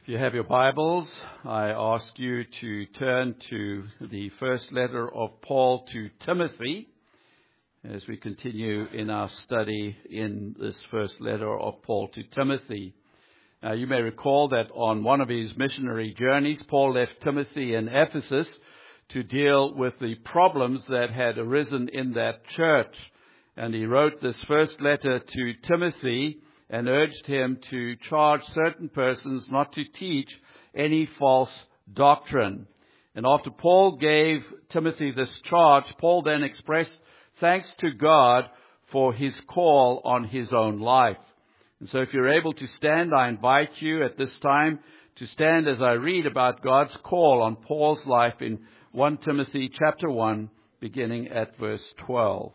If you have your Bibles, I ask you to turn to the first letter of Paul to Timothy as we continue in our study in this first letter of Paul to Timothy. Now, you may recall that on one of his missionary journeys, Paul left Timothy in Ephesus to deal with the problems that had arisen in that church. And he wrote this first letter to Timothy and urged him to charge certain persons not to teach any false doctrine. And after Paul gave Timothy this charge, Paul then expressed thanks to God for his call on his own life. And so if you're able to stand, I invite you at this time to stand as I read about God's call on Paul's life in 1 Timothy chapter 1, beginning at verse 12.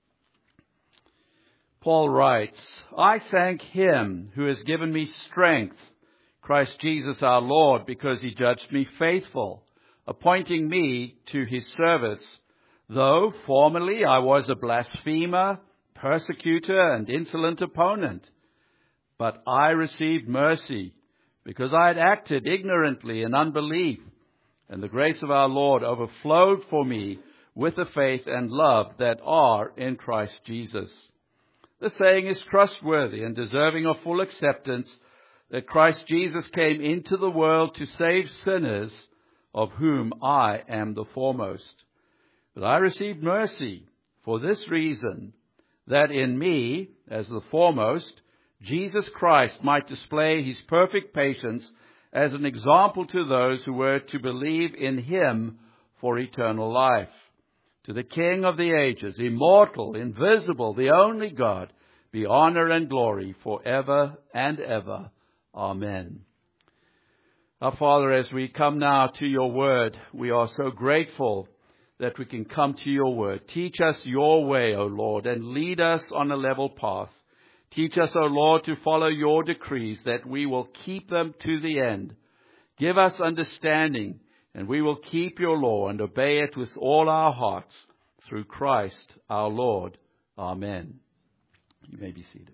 Paul writes, I thank him who has given me strength, Christ Jesus our Lord, because he judged me faithful, appointing me to his service. Though formerly I was a blasphemer, persecutor, and insolent opponent, but I received mercy, because I had acted ignorantly in unbelief, and the grace of our Lord overflowed for me with the faith and love that are in Christ Jesus. The saying is trustworthy and deserving of full acceptance, that Christ Jesus came into the world to save sinners, of whom I am the foremost. But I received mercy for this reason, that in me, as the foremost, Jesus Christ might display his perfect patience as an example to those who were to believe in him for eternal life. To the King of the ages, immortal, invisible, the only God, be honor and glory forever and ever. Amen. Our Father, as we come now to your word, we are so grateful that we can come to your word. Teach us your way, O Lord, and lead us on a level path. Teach us, O Lord, to follow your decrees, that we will keep them to the end. Give us understanding, and we will keep your law and obey it with all our hearts, through Christ our Lord. Amen. You may be seated.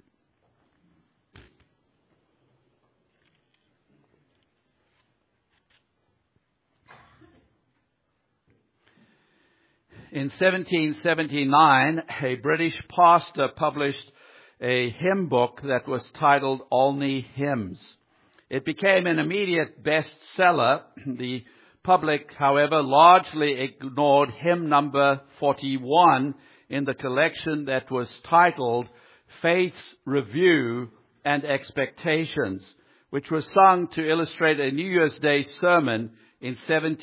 In 1779, a British pastor published a hymn book that was titled Olney Hymns. It became an immediate bestseller. The public, however, largely ignored hymn number 41 in the collection that was titled Faith's Review and Expectations, which was sung to illustrate a New Year's Day sermon in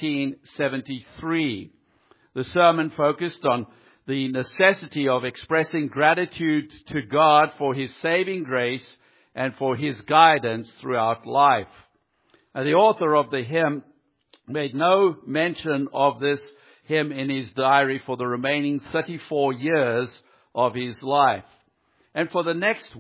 1773. The sermon focused on the necessity of expressing gratitude to God for his saving grace and for his guidance throughout life. Now, the author of the hymn made no mention of this hymn in his diary for the remaining 34 years of his life. And for the next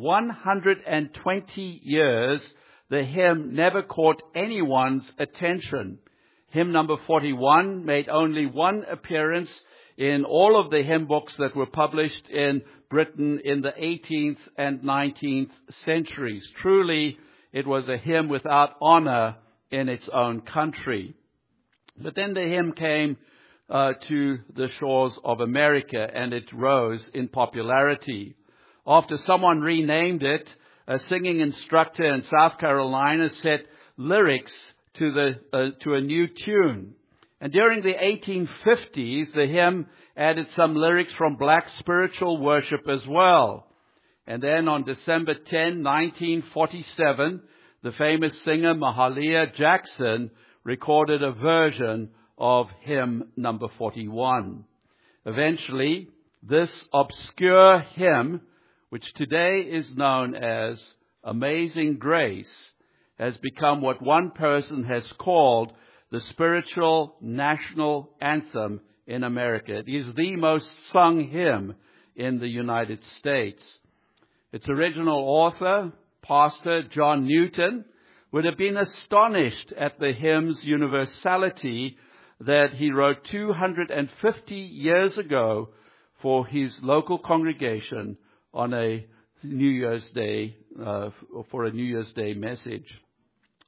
120 years, the hymn never caught anyone's attention. Hymn number 41 made only one appearance in all of the hymn books that were published in Britain in the 18th and 19th centuries. Truly, it was a hymn without honor in its own country. But then the hymn came to the shores of America, and it rose in popularity. After someone renamed it, a singing instructor in South Carolina set lyrics to a new tune. And during the 1850s, the hymn added some lyrics from black spiritual worship as well. And then on December 10, 1947, the famous singer Mahalia Jackson recorded a version of hymn number 41. Eventually, this obscure hymn, which today is known as Amazing Grace, has become what one person has called the spiritual national anthem in America. It is the most sung hymn in the United States. Its original author, Pastor John Newton, would have been astonished at the hymn's universality that he wrote 250 years ago for his local congregation on a New Year's Day, for a New Year's Day message.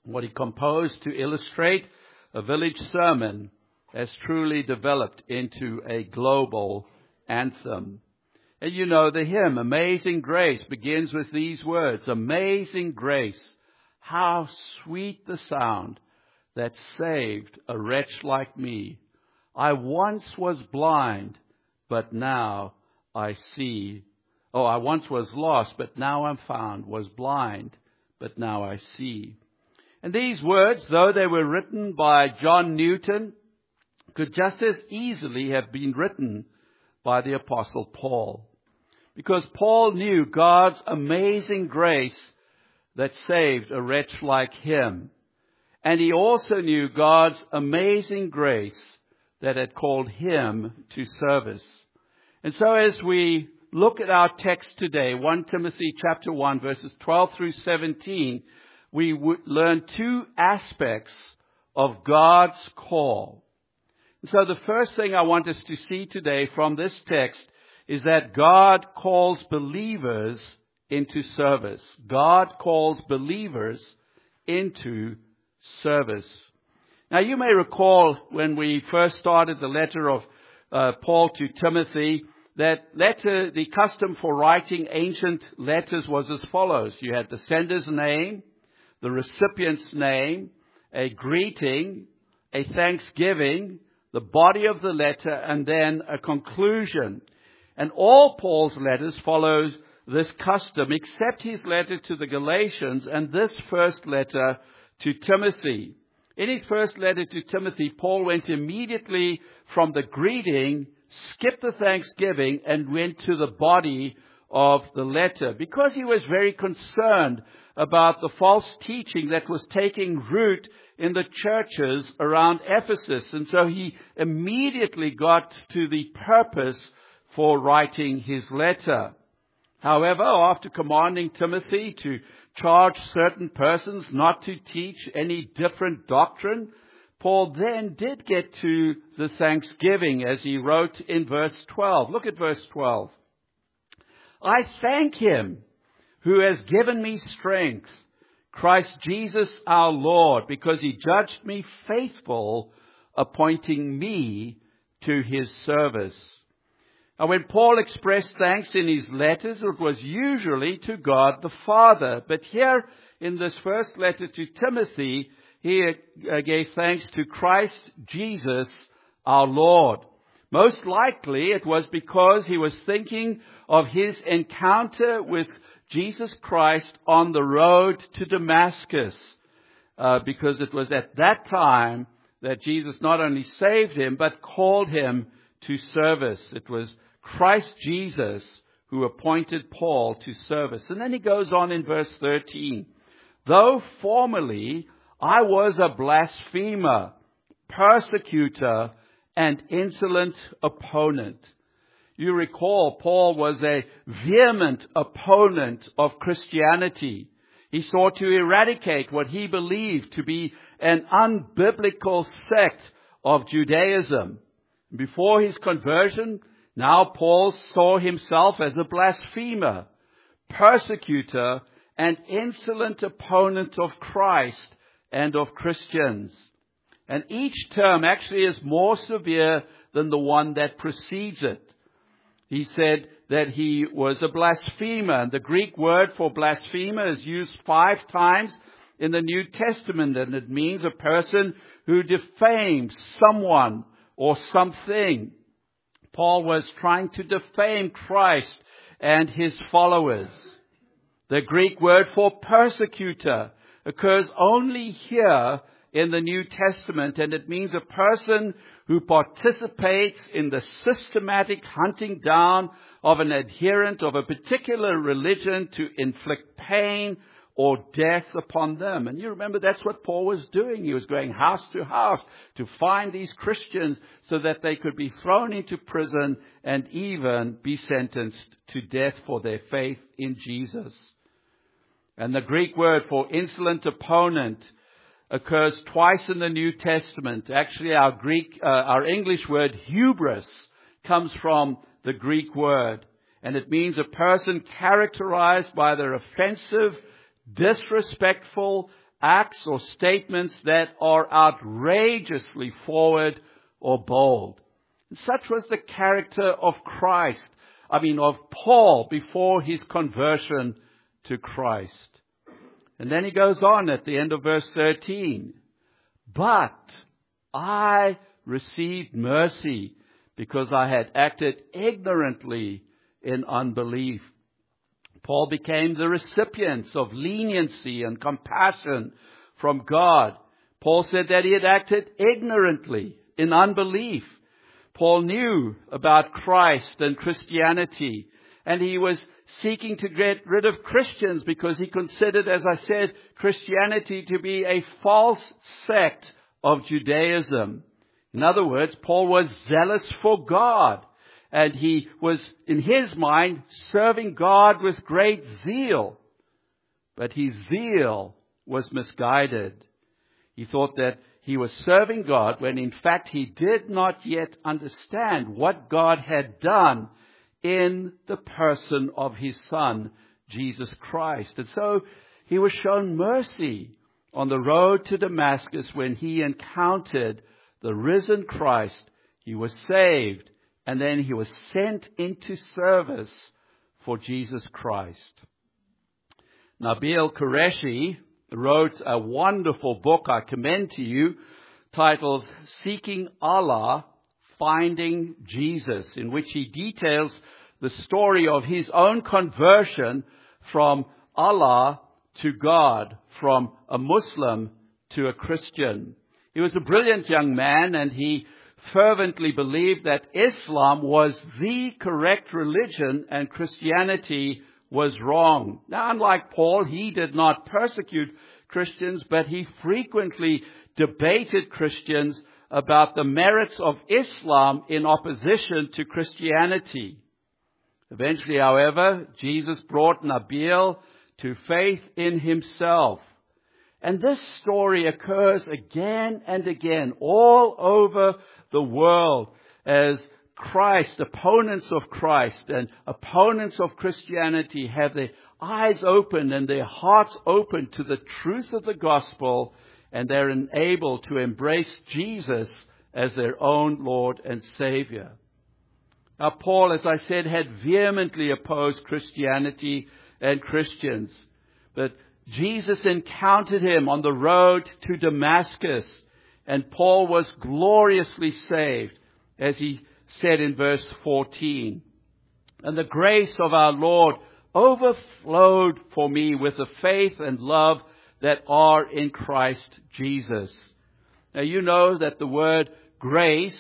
What he composed to illustrate a village sermon has truly developed into a global anthem. And you know the hymn, Amazing Grace, begins with these words, Amazing grace, how sweet the sound that saved a wretch like me. I once was blind, but now I see. Oh, I once was lost, but now I'm found, was blind, but now I see. And these words, though they were written by John Newton, could just as easily have been written by the Apostle Paul. Because Paul knew God's amazing grace that saved a wretch like him. And he also knew God's amazing grace that had called him to service. And so as we look at our text today, 1 Timothy chapter 1, verses 12 through 17, we learn two aspects of God's call. And so the first thing I want us to see today from this text is that God calls believers into service. God calls believers into service. Now you may recall when we first started the letter of Paul to Timothy, that letter, the custom for writing ancient letters was as follows. You had the sender's name, the recipient's name, a greeting, a thanksgiving, the body of the letter, and then a conclusion. And all Paul's letters follow this custom, except his letter to the Galatians and this first letter to Timothy. In his first letter to Timothy, Paul went immediately from the greeting, skipped the thanksgiving, and went to the body of the letter, because he was very concerned about the false teaching that was taking root in the churches around Ephesus. And so he immediately got to the purpose for writing his letter. However, after commanding Timothy to charge certain persons not to teach any different doctrine, Paul then did get to the thanksgiving as he wrote in verse 12. Look at verse 12. I thank him who has given me strength, Christ Jesus our Lord, because he judged me faithful, appointing me to his service. Now, when Paul expressed thanks in his letters, it was usually to God the Father. But here in this first letter to Timothy, he gave thanks to Christ Jesus our Lord. Most likely it was because he was thinking of his encounter with Jesus Christ on the road to Damascus, because it was at that time that Jesus not only saved him, but called him to service. It was Christ Jesus who appointed Paul to service. And then he goes on in verse 13. Though formerly I was a blasphemer, persecutor, and insolent opponent. You recall, Paul was a vehement opponent of Christianity. He sought to eradicate what he believed to be an unbiblical sect of Judaism. Before his conversion, now Paul saw himself as a blasphemer, persecutor, and insolent opponent of Christ and of Christians. And each term actually is more severe than the one that precedes it. He said that he was a blasphemer. And the Greek word for blasphemer is used 5 times in the New Testament, and it means a person who defames someone or something. Paul was trying to defame Christ and his followers. The Greek word for persecutor occurs only here in the New Testament, and it means a person who participates in the systematic hunting down of an adherent of a particular religion to inflict pain or death upon them. And you remember that's what Paul was doing. He was going house to house to find these Christians so that they could be thrown into prison and even be sentenced to death for their faith in Jesus. And the Greek word for insolent opponent occurs twice in the New Testament. Actually, our English word hubris comes from the Greek word. And it means a person characterized by their offensive, disrespectful, acts or statements that are outrageously forward or bold. And such was the character of of Paul before his conversion to Christ. And then he goes on at the end of verse 13. But I received mercy because I had acted ignorantly in unbelief. Paul became the recipient of leniency and compassion from God. Paul said that he had acted ignorantly in unbelief. Paul knew about Christ and Christianity, and he was seeking to get rid of Christians because he considered, as I said, Christianity to be a false sect of Judaism. In other words, Paul was zealous for God, and he was, in his mind, serving God with great zeal. But his zeal was misguided. He thought that he was serving God when in fact he did not yet understand what God had done in the person of his Son, Jesus Christ. And so he was shown mercy on the road to Damascus when he encountered the risen Christ. He was saved, and then he was sent into service for Jesus Christ. Nabil Qureshi wrote a wonderful book I commend to you titled Seeking Allah, Finding Jesus, in which he details the story of his own conversion from Allah to God, from a Muslim to a Christian. He was a brilliant young man, and he fervently believed that Islam was the correct religion and Christianity was wrong. Now, unlike Paul, he did not persecute Christians, but he frequently debated Christians about the merits of Islam in opposition to Christianity. Eventually, however, Jesus brought Nabil to faith in himself. And this story occurs again and again all over the world as opponents of Christ and opponents of Christianity have their eyes open and their hearts open to the truth of the gospel, and they're enabled to embrace Jesus as their own Lord and Savior. Now, Paul, as I said, had vehemently opposed Christianity and Christians, but Jesus encountered him on the road to Damascus, and Paul was gloriously saved, as he said in verse 14. And the grace of our Lord overflowed for me with the faith and love that are in Christ Jesus. Now, you know that the word grace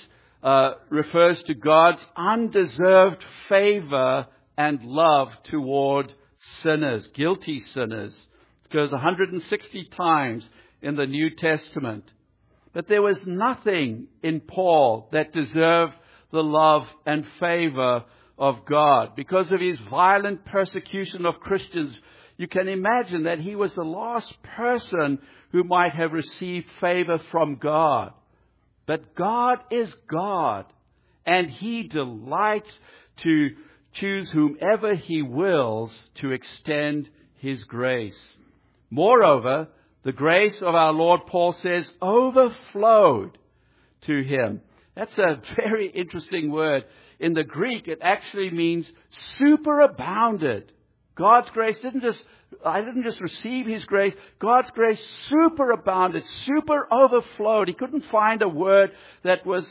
refers to God's undeserved favor and love toward sinners, guilty sinners. It occurs 160 times in the New Testament. But there was nothing in Paul that deserved the love and favor of God. Because of his violent persecution of Christians, you can imagine that he was the last person who might have received favor from God. But God is God, and he delights to choose whomever he wills to extend his grace. Moreover, the grace of our Lord, Paul says, overflowed to him. That's a very interesting word. In the Greek, it actually means superabounded. God's grace I didn't just receive his grace. God's grace superabounded, super overflowed. He couldn't find a word that was,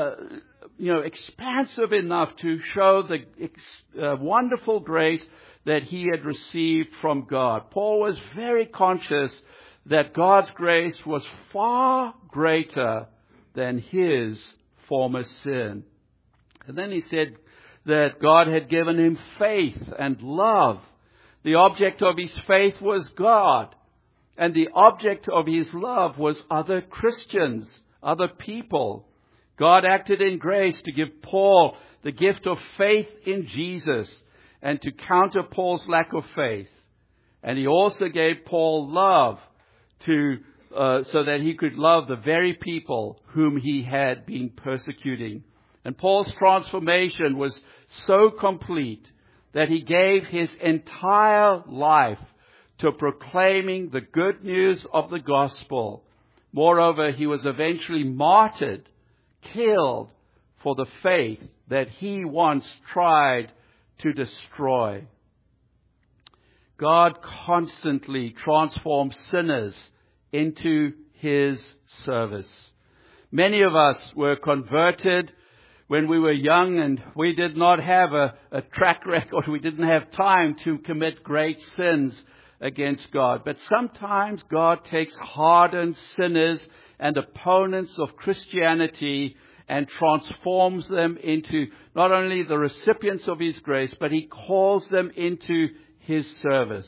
expansive enough to show the wonderful grace that he had received from God. Paul was very conscious that God's grace was far greater than his former sin. And then he said that God had given him faith and love. The object of his faith was God, and the object of his love was other Christians, other people. God acted in grace to give Paul the gift of faith in Jesus and to counter Paul's lack of faith. And he also gave Paul love so that he could love the very people whom he had been persecuting. And Paul's transformation was so complete that he gave his entire life to proclaiming the good news of the gospel. Moreover, he was eventually martyred, killed for the faith that he once tried to destroy. God constantly transforms sinners into His service. Many of us were converted when we were young and we did not have a track record. We didn't have time to commit great sins against God. But sometimes God takes hardened sinners and opponents of Christianity and transforms them into not only the recipients of His grace, but He calls them into His service.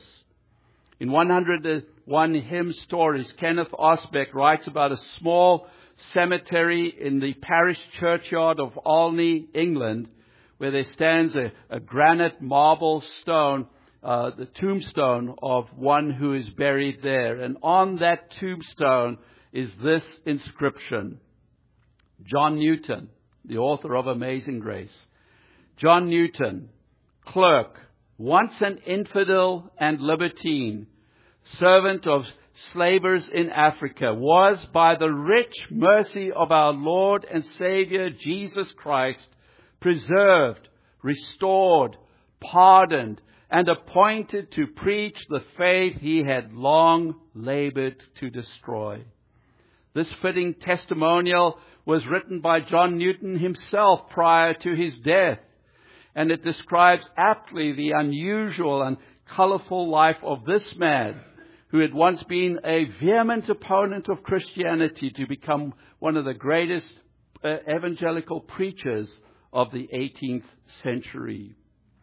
In 101 Hymn Stories, Kenneth Osbeck writes about a small cemetery in the parish churchyard of Olney, England, where there stands a granite marble stone, the tombstone of one who is buried there. And on that tombstone is this inscription: John Newton, the author of Amazing Grace. John Newton, clerk, once an infidel and libertine, servant of slavers in Africa, was by the rich mercy of our Lord and Savior Jesus Christ preserved, restored, pardoned, and appointed to preach the faith he had long labored to destroy. This fitting testimonial was written by John Newton himself prior to his death, and it describes aptly the unusual and colorful life of this man, who had once been a vehement opponent of Christianity, to become one of the greatest evangelical preachers of the 18th century.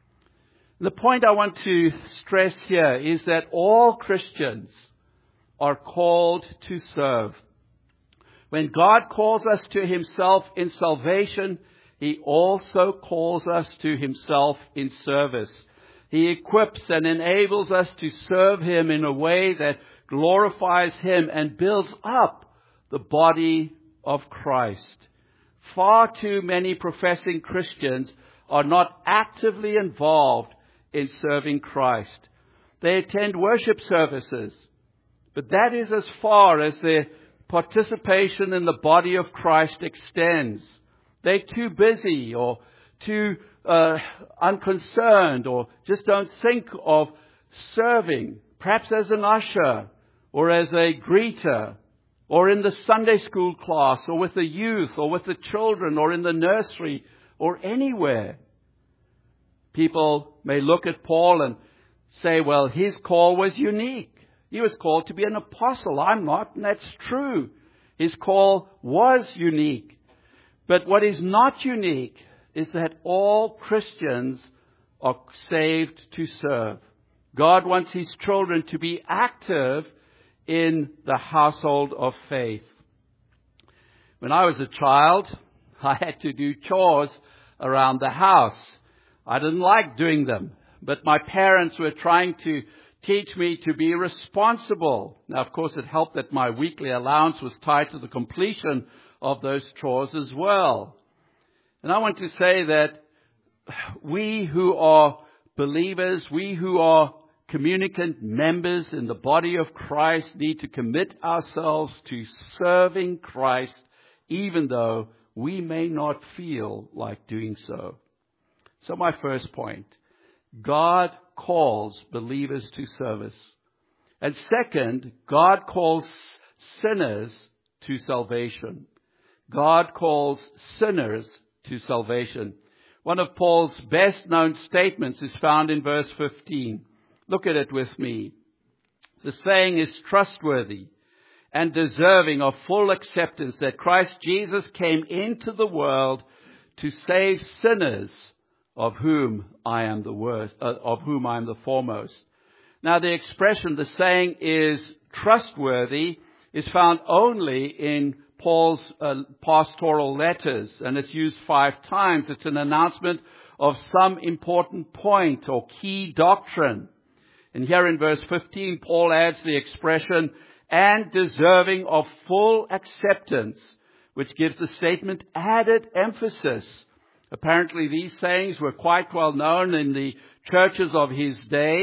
The point I want to stress here is that all Christians are called to serve. When God calls us to Himself in salvation, He also calls us to Himself in service. He equips and enables us to serve Him in a way that glorifies Him and builds up the body of Christ. Far too many professing Christians are not actively involved in serving Christ. They attend worship services, but that is as far as their participation in the body of Christ extends. They're too busy or too unconcerned, or just don't think of serving, perhaps as an usher or as a greeter, or in the Sunday school class, or with the youth, or with the children, or in the nursery, or anywhere. People may look at Paul and say, well, his call was unique. He was called to be an apostle. I'm not, and that's true. His call was unique. But what is not unique is that all Christians are saved to serve. God wants His children to be active in the household of faith. When I was a child, I had to do chores around the house. I didn't like doing them, but my parents were trying to teach me to be responsible. Now, of course, it helped that my weekly allowance was tied to the completion of those chores as well. And I want to say that we who are believers, we who are communicant members in the body of Christ, need to commit ourselves to serving Christ, even though we may not feel like doing so. So my first point, God calls believers to service. And second, God calls sinners to salvation. God calls sinners to salvation. One of Paul's best-known statements is found in verse 15. Look at it with me. The saying is trustworthy and deserving of full acceptance that Christ Jesus came into the world to save sinners, of whom I am the foremost. Now, the expression, the saying is trustworthy, is found only in Paul's pastoral letters, and it's used 5 times. It's an announcement of some important point or key doctrine. And here in verse 15, Paul adds the expression, and deserving of full acceptance, which gives the statement added emphasis. Apparently, these sayings were quite well known in the churches of his day,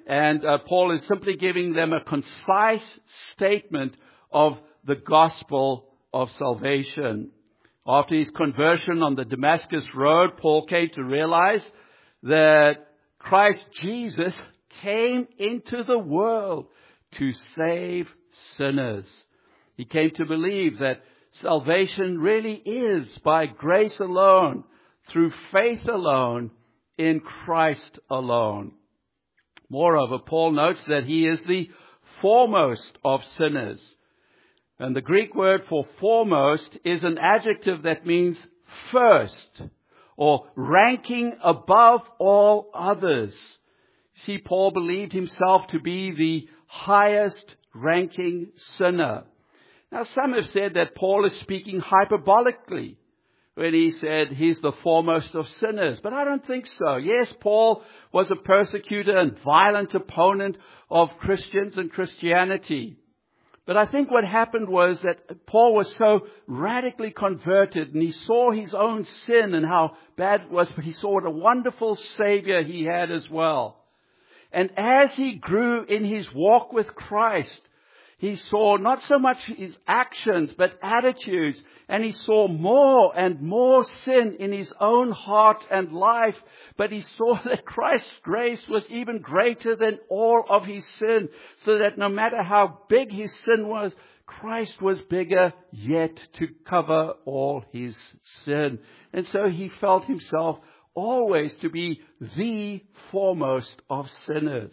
And Paul is simply giving them a concise statement of the gospel of salvation. After his conversion on the Damascus road, Paul came to realize that Christ Jesus came into the world to save sinners. He came to believe that salvation really is by grace alone, through faith alone, in Christ alone. Moreover, Paul notes that he is the foremost of sinners. And the Greek word for foremost is an adjective that means first, or ranking above all others. See, Paul believed himself to be the highest ranking sinner. Now, some have said that Paul is speaking hyperbolically when he said he's the foremost of sinners. But I don't think so. Yes, Paul was a persecutor and violent opponent of Christians and Christianity. But I think what happened was that Paul was so radically converted, and he saw his own sin and how bad it was, but he saw what a wonderful Savior he had as well. And as he grew in his walk with Christ, he saw not so much his actions, but attitudes. And he saw more and more sin in his own heart and life. But he saw that Christ's grace was even greater than all of his sin. So that no matter how big his sin was, Christ was bigger yet to cover all his sin. And so he felt himself always to be the foremost of sinners.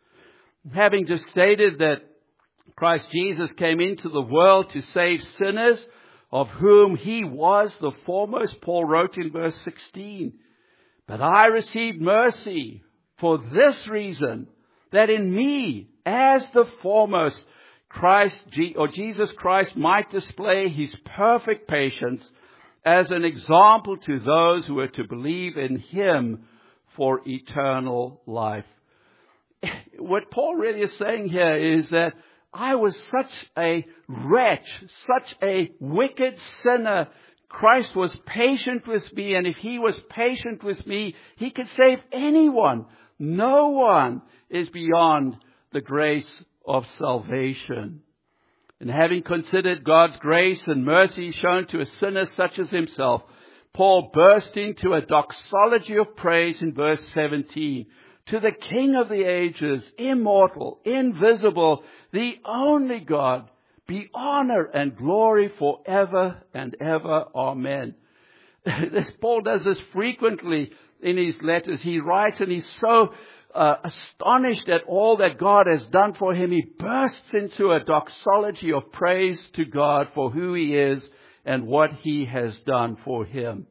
Having just stated that Christ Jesus came into the world to save sinners, of whom he was the foremost, Paul wrote in verse 16, "But I received mercy for this reason, that in me, as the foremost, Jesus Christ might display his perfect patience as an example to those who are to believe in him for eternal life." What Paul really is saying here is that I was such a wretch, such a wicked sinner. Christ was patient with me, and if he was patient with me, he could save anyone. No one is beyond the grace of salvation. And having considered God's grace and mercy shown to a sinner such as himself, Paul burst into a doxology of praise in verse 17. "To the King of the ages, immortal, invisible, the only God, be honor and glory forever and ever. Amen." Paul does this frequently in his letters. He writes and he's so astonished at all that God has done for him. He bursts into a doxology of praise to God for who he is and what he has done for him.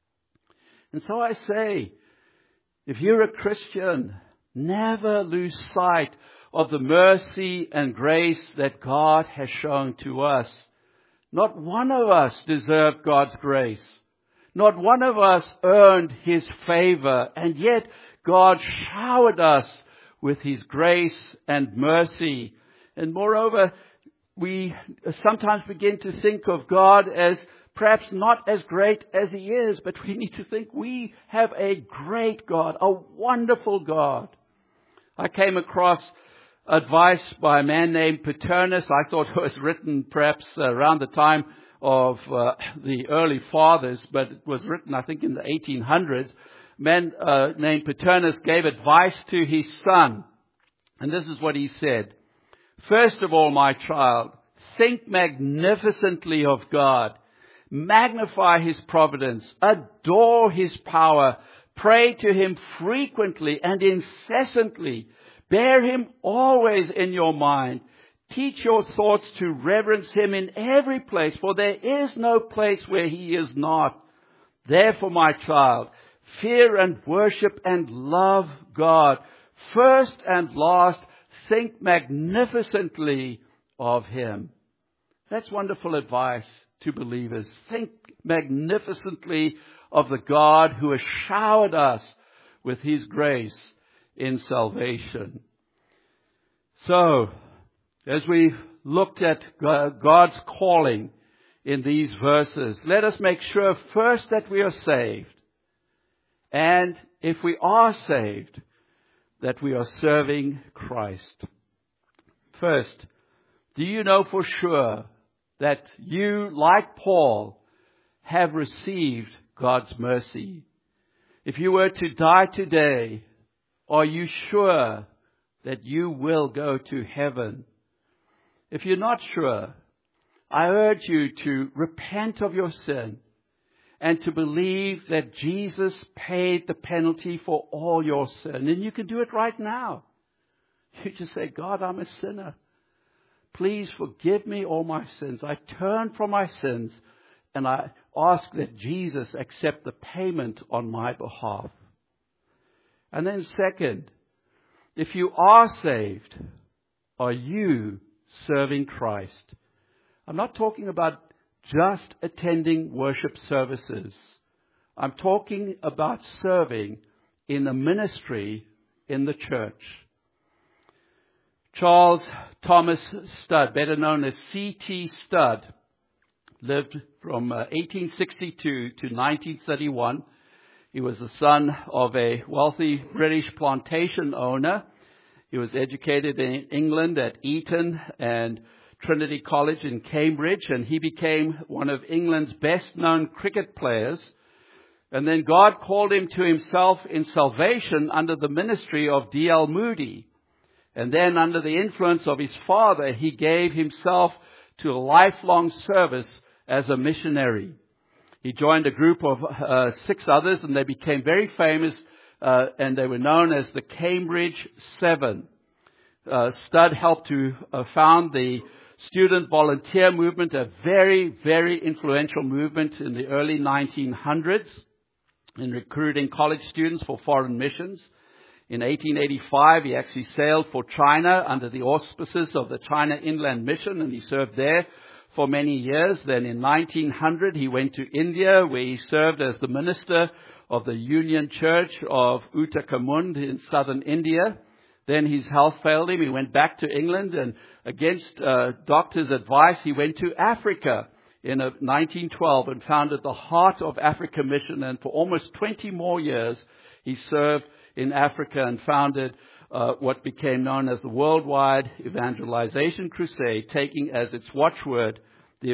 And so I say, if you're a Christian, never lose sight of the mercy and grace that God has shown to us. Not one of us deserved God's grace. Not one of us earned his favor. And yet God showered us with his grace and mercy. And moreover, we sometimes begin to think of God as perhaps not as great as he is, but we need to think we have a great God, a wonderful God. I came across advice by a man named Paternus. I thought it was written perhaps around the time of the early fathers, but it was written, I think, in the 1800s. A man named Paternus gave advice to his son. And this is what he said. "First of all, my child, think magnificently of God. Magnify his providence, adore his power, pray to him frequently and incessantly, bear him always in your mind, teach your thoughts to reverence him in every place, for there is no place where he is not. Therefore, my child, fear and worship and love God. First and last, think magnificently of him." That's wonderful advice to believers. Think magnificently of the God who has showered us with his grace in salvation. So, as we've looked at God's calling in these verses, let us make sure first that we are saved. And if we are saved, that we are serving Christ. First, do you know for sure that you, like Paul, have received God's mercy? If you were to die today, are you sure that you will go to heaven? If you're not sure, I urge you to repent of your sin and to believe that Jesus paid the penalty for all your sin. And you can do it right now. You just say, God, I'm a sinner. Please forgive me all my sins. I turn from my sins and I ask that Jesus accept the payment on my behalf. And then second, if you are saved, are you serving Christ? I'm not talking about just attending worship services. I'm talking about serving in a ministry in the church. Charles Thomas Studd, better known as C.T. Studd, lived from 1862 to 1931. He was the son of a wealthy British plantation owner. He was educated in England at Eton and Trinity College in Cambridge, and he became one of England's best-known cricket players. And then God called him to himself in salvation under the ministry of D.L. Moody. And then under the influence of his father, he gave himself to a lifelong service as a missionary. He joined a group of 6 others, and they became very famous, and they were known as the Cambridge Seven. Studd helped to found the student volunteer movement, a very, very influential movement in the early 1900s in recruiting college students for foreign missions. In 1885, he actually sailed for China under the auspices of the China Inland Mission, and he served there for many years. Then in 1900, he went to India, where he served as the minister of the Union Church of Uttakamund in southern India. Then his health failed him. He went back to England, and against doctors' advice, he went to Africa in 1912 and founded the Heart of Africa Mission. And for almost 20 more years, he served in Africa and founded what became known as the Worldwide Evangelization Crusade, taking as its watchword the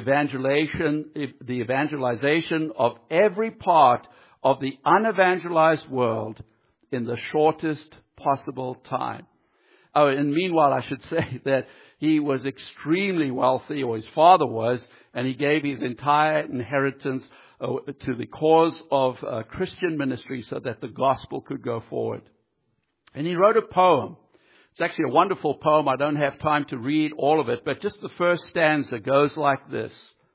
evangelization of every part of the unevangelized world in the shortest possible time. Oh, and meanwhile, I should say that he was extremely wealthy, or his father was, and he gave his entire inheritance to the cause of Christian ministry so that the gospel could go forward. And he wrote a poem. It's actually a wonderful poem. I don't have time to read all of it, but just the first stanza goes like this.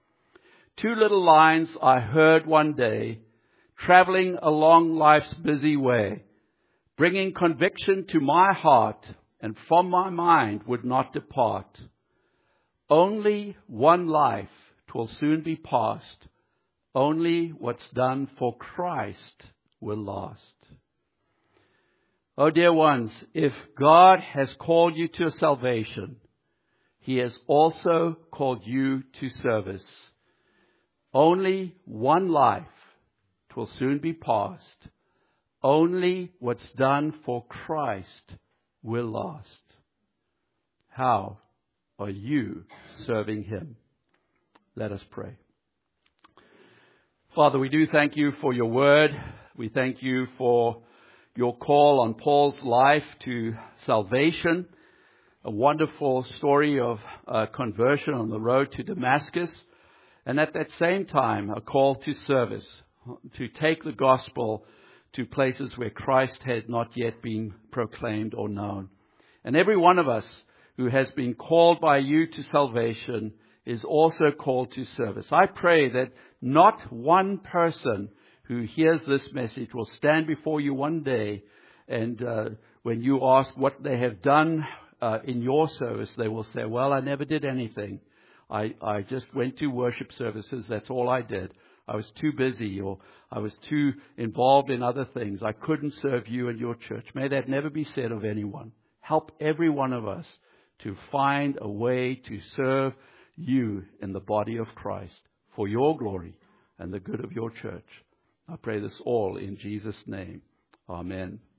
2 little lines I heard one day, traveling along life's busy way, bringing conviction to my heart, and from my mind would not depart. Only one life, 'twill soon be past. Only what's done for Christ will last. Oh, dear ones, if God has called you to salvation, He has also called you to service. Only one life, 'twill soon be past. Only what's done for Christ will last. How are you serving Him? Let us pray. Father, we do thank you for your word. We thank you for your call on Paul's life to salvation. A wonderful story of conversion on the road to Damascus. And at that same time, a call to service, to take the gospel to places where Christ had not yet been proclaimed or known. And every one of us who has been called by you to salvation is also called to service. I pray that not one person who hears this message will stand before you one day, and when you ask what they have done in your service, they will say, well, I never did anything. I just went to worship services. That's all I did. I was too busy, or I was too involved in other things. I couldn't serve you and your church. May that never be said of anyone. Help every one of us to find a way to serve you in the body of Christ for your glory and the good of your church. I pray this all in Jesus' name. Amen.